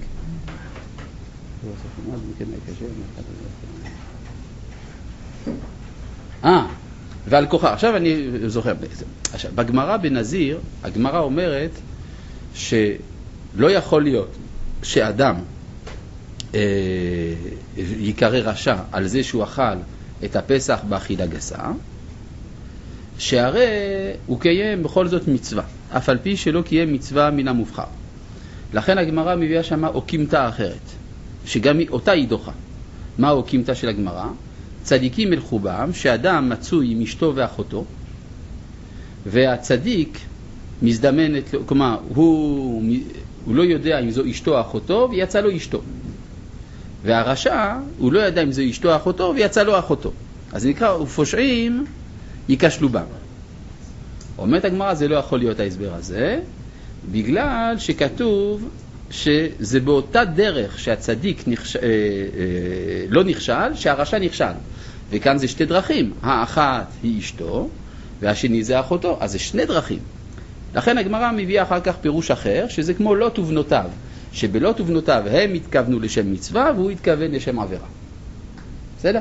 אה, ועל כוחה. עכשיו אני זוכר. עכשיו, בגמרא בנזיר, הגמרא אומרת שלא יכול להיות שאדם אה, יקרא רשע על זה שהוא אכל את הפסח באכילה גסה, שהרי הוא קיים בכל זאת מצווה. אף על פי שלא קיים מצווה מן המובחר. לכן הגמרא מביאה שמה אוקימתא אחרת, שגם אותה היא דוחה. מה האוקימתא של הגמרא? צדיקים ילכו בם, שאדם מצוי עם אשתו ואחותו, והצדיק מזדמנת, כלומר, הוא, הוא לא יודע אם זו אשתו או אחותו, ויצא לו אשתו. והרשע, הוא לא ידע אם זו אשתו או אחותו, ויצא לו אחותו. אז נקרא, ופושעים יקשלו בם. אומרת הגמרא, זה לא יכול להיות ההסבר הזה, בגלל שכתוב שזה באותה דרך שהצדיק נכש... אה, אה, לא נכשל, שהרשע נכשל. וכאן זה שתי דרכים. האחת היא אשתו, והשני זה אחותו. אז זה שני דרכים. לכן הגמרא מביאה אחר כך פירוש אחר, שזה כמו לא תובנותיו. שבלא תובנותיו הם התכוונו לשם מצווה, והוא התכוון לשם עבירה. בסדר?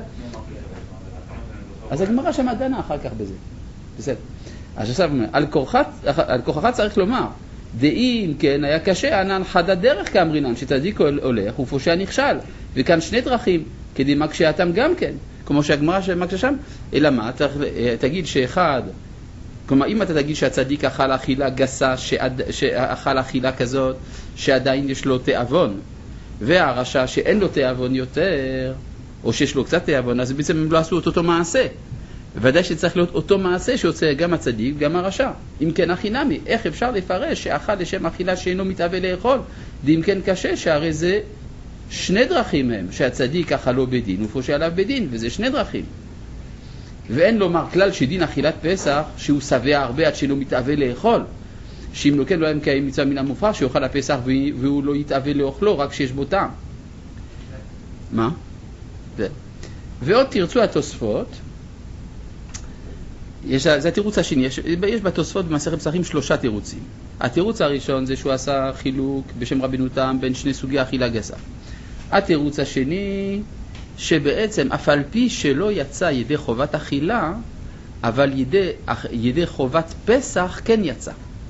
אז הגמרא שם דנה אחר כך בזה. בסדר. אז עכשיו, על כוחת, על כוחך צריך לומר, דאם כן היה קשה, ענן חד הדרך כאמרינן, שצדיק הולך ופושע נכשל. וכאן שני דרכים, כדי מקשאתם גם כן. כמו שהגמרא שמקשה שם, אלא מה? תגיד שאחד, כלומר, אם אתה תגיד שהצדיק אכל אכילה גסה, שעד, שאכל אכילה כזאת, שעדיין יש לו תאבון, והרשע שאין לו תאבון יותר, או שיש לו קצת תאבון, אז בעצם הם לא עשו את אותו מעשה. ודאי שצריך להיות אותו מעשה שיוצא גם הצדיק, גם הרשע. אם כן הכי נמי, איך אפשר לפרש שאכל לשם אכילה שאינו מתאווה לאכול? ואם כן קשה, שהרי זה שני דרכים הם, שהצדיק אכלו בדין ופושע עליו בדין, וזה שני דרכים. ואין לומר כלל שדין אכילת פסח, שהוא שבע הרבה עד שאינו מתאווה לאכול, שאם לא כן לא היה מקיים מצווה מן המופר, שיאכל הפסח והוא לא יתאווה לאכלו, רק שיש בו טעם. מה? זה. ועוד תרצו התוספות, יש, זה התירוץ השני, יש, יש בתוספות במסכת פסחים שלושה תירוצים. התירוץ הראשון זה שהוא עשה חילוק בשם רבנו תם בין שני סוגי אכילה גסה. התירוץ השני, שבעצם אף על פי שלא יצא ידי חובת אכילה, אבל ידי, ידי חובת פסח כן יצא.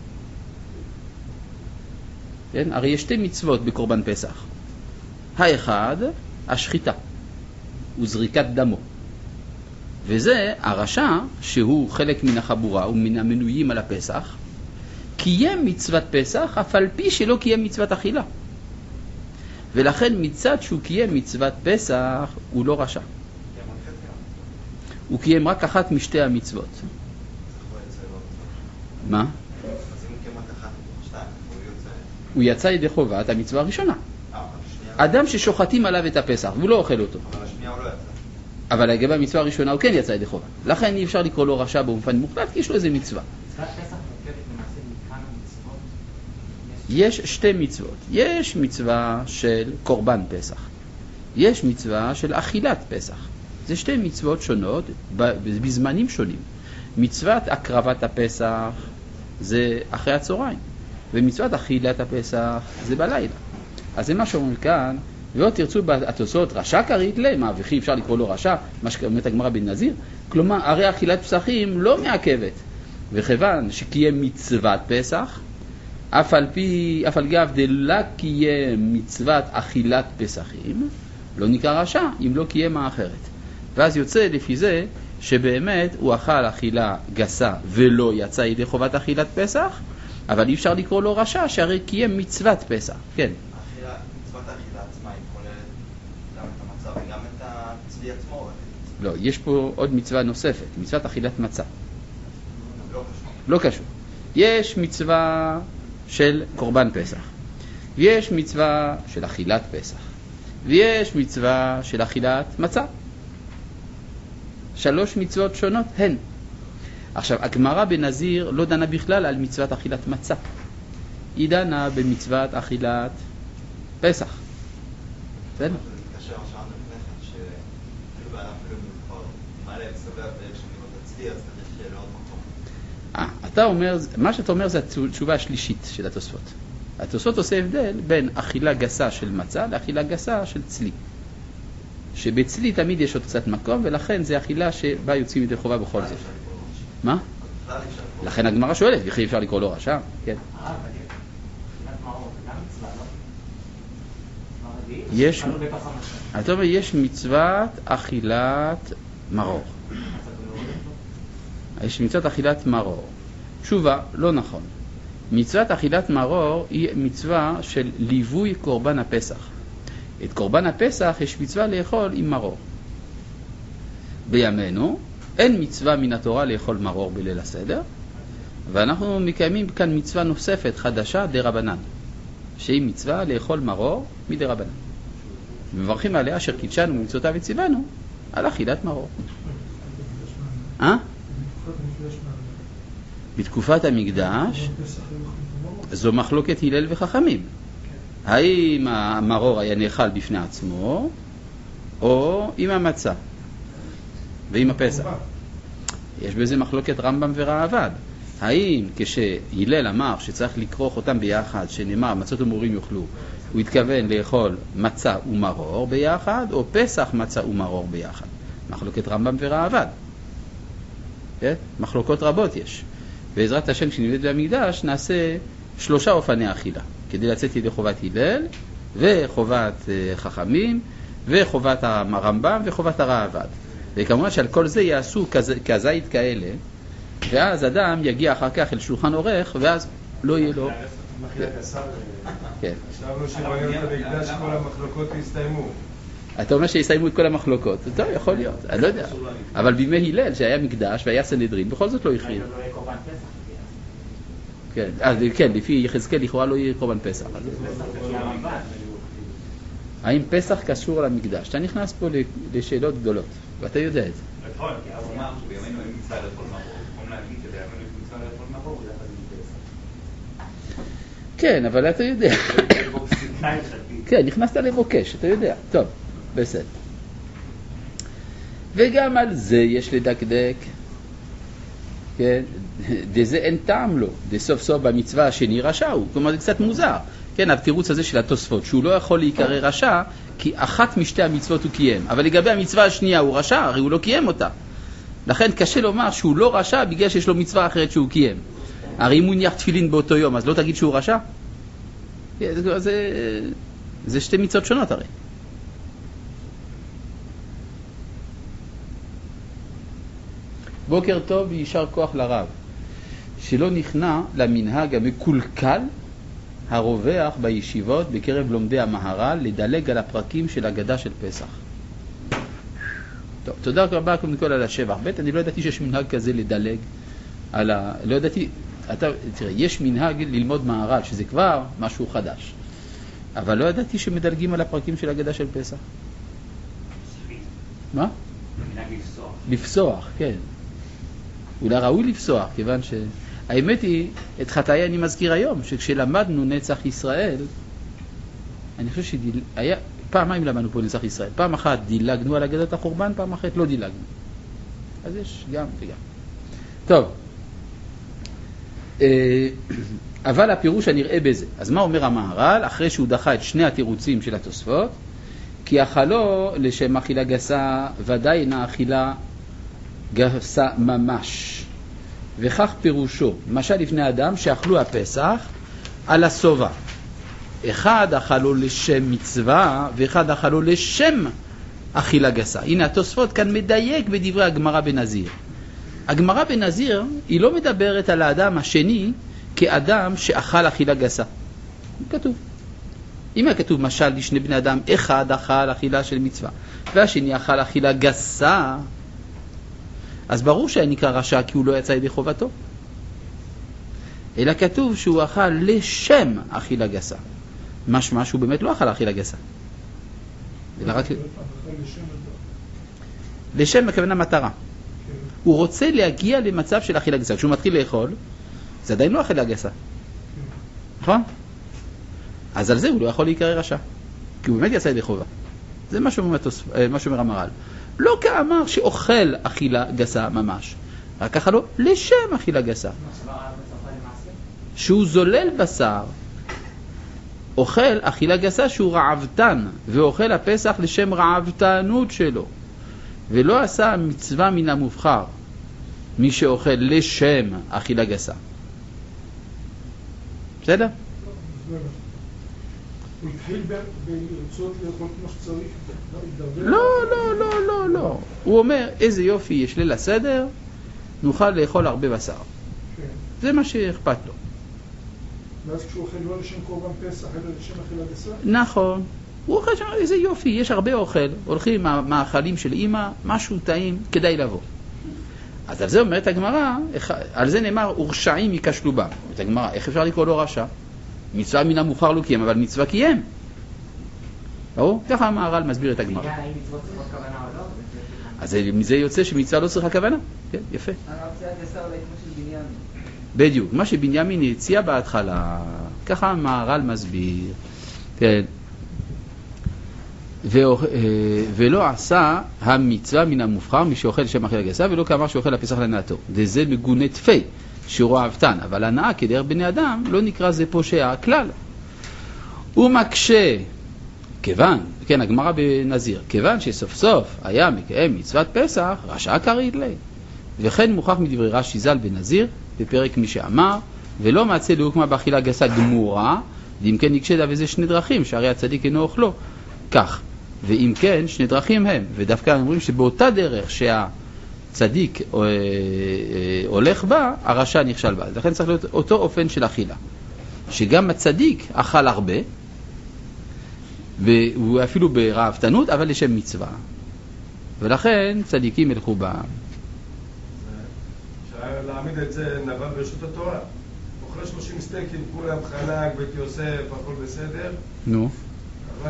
כן? הרי יש שתי מצוות בקורבן פסח. האחד, השחיטה וזריקת דמו. וזה הרשע, שהוא חלק מן החבורה ומן המנויים על הפסח, קיים מצוות פסח אף על פי שלא קיים מצוות אכילה. ולכן מצד שהוא קיים מצוות פסח הוא לא רשע. הוא קיים רק אחת משתי המצוות. מה? הוא יצא ידי חובת המצווה הראשונה. אדם ששוחטים עליו את הפסח והוא לא אוכל אותו.
אבל השנייה הוא לא יצא.
אבל לגבי המצווה הראשונה הוא כן יצא ידי חובה. לכן אי אפשר לקרוא לו רשע באופן מוחלט, כי יש לו איזה מצווה.
מצוות פסח מורכבת למעשה מכמה מצוות?
יש שתי מצוות. יש מצווה של קורבן פסח. יש מצווה של אכילת פסח. זה שתי מצוות שונות בזמנים שונים. מצוות הקרבת הפסח זה אחרי הצהריים, ומצוות אכילת הפסח זה בלילה. אז זה מה שאומרים כאן, ועוד תרצו בתוספות רשע כרית למה, וכי אפשר לקרוא לו רשע, מה שאומרת הגמרא בן נזיר. כלומר, הרי אכילת פסחים לא מעכבת, וכיוון שקיים מצוות פסח, אף על פי, אף על גב דלה קיים מצוות אכילת פסחים, לא נקרא רשע אם לא קיים מה אחרת. ואז יוצא לפי זה שבאמת הוא אכל אכילה גסה ולא יצא ידי חובת אכילת פסח, אבל אי אפשר לקרוא לו רשע שהרי קיים מצוות פסח. כן.
אכילה, מצוות האכילה עצמה היא כוללת גם את המצה וגם את הצבי עצמו.
לא, יש פה עוד מצווה נוספת, מצוות אכילת מצה.
לא קשור.
לא קשור. יש מצווה של קורבן פסח, ויש מצווה של אכילת פסח, ויש מצווה של אכילת מצה. שלוש מצוות שונות הן. עכשיו, הגמרא בנזיר לא דנה בכלל על מצוות אכילת מצה. היא דנה במצוות אכילת פסח. בסדר?
זה מתקשר מה שאמרנו לפני כן, שאפילו באדם אפילו כבר מעלה וסובב ואיך שמירות הצבי, אז צריך שיהיה לו עוד מקום.
אה, אתה אומר, מה שאתה אומר זה התשובה השלישית של התוספות. התוספות עושה הבדל בין אכילה גסה של מצה לאכילה גסה של צלי. שבצלי תמיד יש עוד קצת מקום, ולכן זה אכילה שבה יוצאים ידי חובה בכל זאת. מה? לכן הגמרא שואלת, וכי אפשר לקרוא לו רשע? כן. יש, אתה אומר, יש מצוות אכילת מרור. יש מצוות אכילת מרור. תשובה, לא נכון. מצוות אכילת מרור היא מצווה של ליווי קורבן הפסח. את קורבן הפסח יש מצווה לאכול עם מרור. בימינו אין מצווה מן התורה לאכול מרור בליל הסדר, ואנחנו מקיימים כאן מצווה נוספת חדשה דרבנן, שהיא מצווה לאכול מרור מדרבנן. מברכים עליה אשר קידשנו ומצוותיו וציוונו על אכילת מרור. אה? בתקופת המקדש זו מחלוקת הלל וחכמים. האם המרור היה נאכל בפני עצמו או עם המצה ועם הפסח? יש בזה מחלוקת רמב"ם וראב"ד. האם כשהלל אמר שצריך לקרוך אותם ביחד, שנאמר מצות ומרורים יאכלו, הוא התכוון לאכול מצה ומרור ביחד, או פסח מצה ומרור ביחד? מחלוקת רמב"ם וראב"ד. כן? מחלוקות רבות יש. בעזרת השם כשנלמד במקדש נעשה שלושה אופני אכילה, כדי לצאת ידי חובת הלל וחובת חכמים וחובת הרמב"ם וחובת הראב"ד. וכמובן שעל כל זה יעשו כזית כאלה, ואז אדם יגיע אחר כך אל שולחן עורך, ואז לא יהיה לו.
חשבנו שבעיות המקדש כל המחלוקות יסתיימו.
אתה אומר שיסיימו את כל המחלוקות. טוב, יכול להיות, אני לא יודע. אבל בימי הלל שהיה מקדש והיה סנהדרין, בכל זאת לא הכריע. כן, כן, לפי יחזקאל לכאורה לא יהיה קורבן פסח. האם פסח קשור למקדש? אתה נכנס פה לשאלות גדולות, ואתה יודע את זה.
נכון, כי אז הוא אמר שבימינו אין מצווה לאכול מרור. במקום להגיד שבימינו יש מצווה לאכול מרור, זה יחד עם פסח.
כן, אבל אתה יודע. כן, נכנסת לבוקש, אתה יודע. טוב, בסדר. וגם על זה יש לדקדק. כן, דזה אין טעם לו, דסוף סוף במצווה השני רשע הוא. כלומר, זה קצת מוזר. כן, התירוץ הזה של התוספות, שהוא לא יכול להיקרא רשע, כי אחת משתי המצוות הוא קיים. אבל לגבי המצווה השנייה הוא רשע, הרי הוא לא קיים אותה. לכן קשה לומר שהוא לא רשע בגלל שיש לו מצווה אחרת שהוא קיים. הרי אם הוא ניח תפילין באותו יום, אז לא תגיד שהוא רשע? זה, זה, זה שתי מצוות שונות הרי. בוקר טוב וישר כוח לרב, שלא נכנע למנהג המקולקל הרווח בישיבות בקרב לומדי המהר"ל לדלג על הפרקים של הגדה של פסח. טוב, תודה רבה קודם כל על השבח. ב' אני לא ידעתי שיש מנהג כזה לדלג על ה... לא ידעתי... אתה... תראה, יש מנהג ללמוד מהר"ל, שזה כבר משהו חדש. אבל לא ידעתי שמדלגים על הפרקים של הגדה של פסח. מה?
מנהג לפסוח.
לפסוח, כן. אולי ראוי לפסוח, כיוון ש... האמת היא, את חטאי אני מזכיר היום, שכשלמדנו נצח ישראל, אני חושב שהיה, פעמיים למדנו פה נצח ישראל. פעם אחת דילגנו על הגדת החורבן, פעם אחת לא דילגנו. אז יש גם וגם. טוב. אבל הפירוש הנראה בזה. אז מה אומר המהר"ל? אחרי שהוא דחה את שני התירוצים של התוספות, כי אכלו לשם אכילה גסה, ודאי אינה אכילה גסה ממש. וכך פירושו, למשל לפני אדם שאכלו הפסח על הסובה. אחד אכלו לשם מצווה, ואחד אכלו לשם אכילה גסה. הנה התוספות כאן מדייק בדברי הגמרא בנזיר. הגמרא בנזיר היא לא מדברת על האדם השני כאדם שאכל אכילה גסה. כתוב. אם היה כתוב משל לשני בני אדם, אחד אכל אכילה של מצווה, והשני אכל אכילה גסה, אז ברור שהיה נקרא רשע כי הוא לא יצא ידי חובתו. אלא כתוב שהוא אכל לשם אכילה גסה. משמע שהוא באמת לא אכל אכילה גסה. אלא רק... לשם הכוונה מטרה. הוא רוצה להגיע למצב של אכילה גסה. כשהוא מתחיל לאכול, זה עדיין לא אכילה גסה. נכון? אז על זה הוא לא יכול להיקרא רשע. כי הוא באמת יצא ידי חובה. זה מה שאומר המהר"ל. לא כאמר שאוכל אכילה גסה ממש, רק ככה לא, לשם אכילה גסה. שהוא זולל בשר, אוכל אכילה גסה שהוא רעבתן, ואוכל הפסח לשם רעבתנות שלו, ולא עשה מצווה מן המובחר, מי שאוכל לשם אכילה גסה. בסדר?
הוא התחיל ברצות לאכול כמו שצריך.
לא, לא, לא, לא, לא. הוא אומר, איזה יופי יש ליל הסדר, נוכל לאכול הרבה בשר. זה מה שאכפת לו.
ואז כשהוא אוכל לא לשם קורבן פסח, אלא לשם אכילה גסה?
נכון. הוא אוכל שם, איזה יופי, יש הרבה אוכל. הולכים מהאכלים של אמא, משהו טעים, כדאי לבוא. אז על זה אומרת הגמרא, על זה נאמר, ורשעים ייכשלו בה. אומרת הגמרא, איך אפשר לקרוא לו רשע? מצווה מן המאוחר לא קיים, אבל מצווה קיים. ברור? ככה המהר"ל מסביר את הגמרא.
האם מצוות צריכות כוונה או לא?
אז מזה יוצא שמצווה לא צריכה כוונה. כן, יפה.
הרב גסה אולי כמו של בנימין.
בדיוק, מה שבנימין הציע בהתחלה, ככה המהר"ל מסביר. כן. ולא עשה המצווה מן המובחר מי שאוכל לשם אכילה גסה, ולא כאמר שאוכל הפסח להנאתו. וזה מגונה תפי, שהוא אהבתן, אבל הנאה כדרך בני אדם לא נקרא זה פושע כלל. הוא מקשה, כיוון, כן, הגמרא בנזיר, כיוון שסוף סוף היה מקיים מצוות פסח, רשע קרית לי. וכן מוכח מדברי רש"י ז"ל בנזיר, בפרק מי שאמר, ולא מצא להוקמה באכילה גסה גמורה, ואם כן נקשה דה וזה שני דרכים, שהרי הצדיק אינו אוכלו. כך, ואם כן, שני דרכים הם, ודווקא אומרים שבאותה דרך שהצדיק הולך בה, הרשע נכשל בה. לכן צריך להיות אותו אופן של אכילה. שגם הצדיק אכל הרבה, והוא אפילו ברעבתנות, אבל לשם מצווה. ולכן צדיקים ילכו בה.
אפשר להעמיד את זה נבל ברשות התורה. אוכל שלושים סטייקים, כולם חנק, בית יוסף, הכל בסדר.
נו.
אבל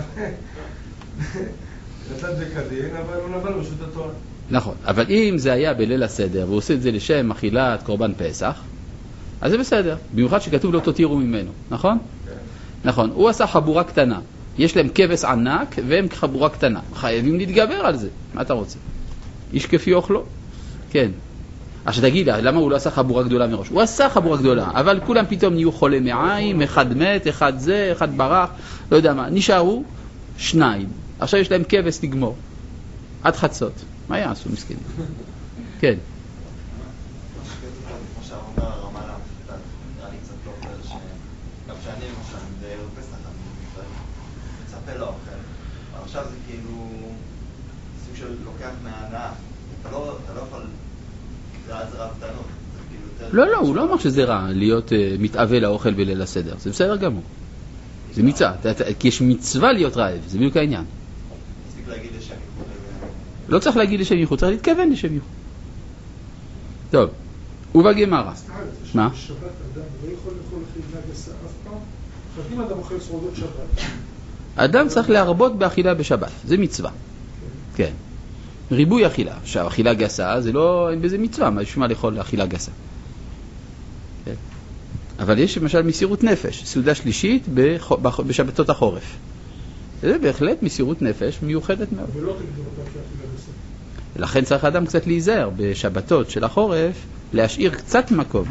נתת בקדין, אבל הוא נבל ברשות התורה.
נכון, אבל אם זה היה בליל הסדר, והוא עושה את זה לשם אכילת קורבן פסח, אז זה בסדר. במיוחד שכתוב לא תותירו ממנו, נכון?
כן.
נכון, הוא עשה חבורה קטנה. יש להם כבש ענק והם חבורה קטנה. חייבים להתגבר על זה. מה אתה רוצה? איש כפי אוכלו. כן. עכשיו תגיד, למה הוא לא עשה חבורה גדולה מראש? הוא עשה חבורה גדולה, אבל כולם פתאום נהיו חולה מעיים, אחד מת, אחד זה, אחד ברח, לא יודע מה. נשארו שניים. עכשיו יש להם כבש לגמור. עד חצות. מה יעשו, מסכנים? כן.
עכשיו זה כאילו סוג של לוקח מההנאה. אתה לא יכול, זה רעבתנות.
לא, לא, הוא לא אמר שזה רע להיות מתאווה לאוכל בליל הסדר. זה בסדר גמור. זה מצווה. כי יש מצווה להיות רעב. זה בדיוק העניין.
צריך להגיד לשם ייחוד.
לא צריך להגיד לשם ייחוד, צריך להתכוון לשם ייחוד. טוב, ובגמרא. מה?
בשבת אדם לא יכול לאכול אכילה גסה אף פעם. אם אדם אוכל סעודות שבת,
אדם צריך להרבות באכילה בשבת, זה מצווה. כן. ריבוי אכילה. עכשיו, אכילה גסה, זה לא, אין בזה מצווה, מה יש מה לאכול אכילה גסה. כן. אבל יש למשל מסירות נפש, סעודה שלישית בשבתות החורף. זה בהחלט מסירות נפש מיוחדת מאוד.
ולא תגדיר אותה כאכילה גסה.
לכן צריך אדם קצת להיזהר בשבתות של החורף, להשאיר קצת מקום.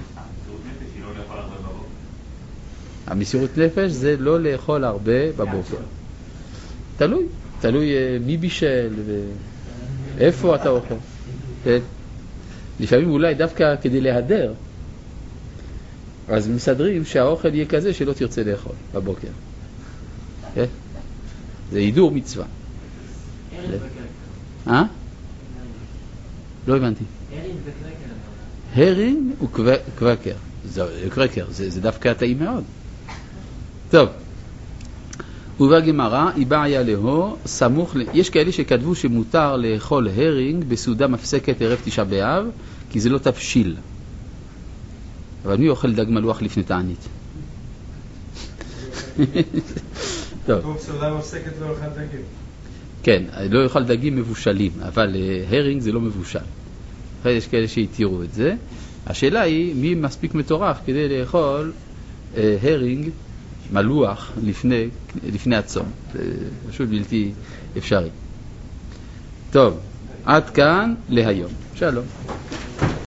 המסירות נפש זה לא לאכול הרבה בבוקר. תלוי, תלוי מי בישל ואיפה אתה אוכל. כן? לפעמים אולי דווקא כדי להדר, אז מסדרים שהאוכל יהיה כזה שלא תרצה לאכול בבוקר. כן? זה הידור מצווה. אה? לא הבנתי. הרינג וקרקר. קרקר, זה דווקא טעים מאוד. טוב, ובגמרא, איבעיה להו, סמוך, יש כאלה שכתבו שמותר לאכול הרינג בסעודה מפסקת ערב תשעה באב, כי זה לא תבשיל. אבל מי אוכל דג מלוח לפני תענית?
טוב, סעודה מפסקת לא אוכל דגים. כן,
לא יאכל דגים מבושלים, אבל הרינג זה לא מבושל. יש כאלה שהתירו את זה. השאלה היא, מי מספיק מטורף כדי לאכול אה, הרינג מלוח לפני, לפני הצום. זה פשוט בלתי אפשרי. טוב, עד כאן להיום. שלום.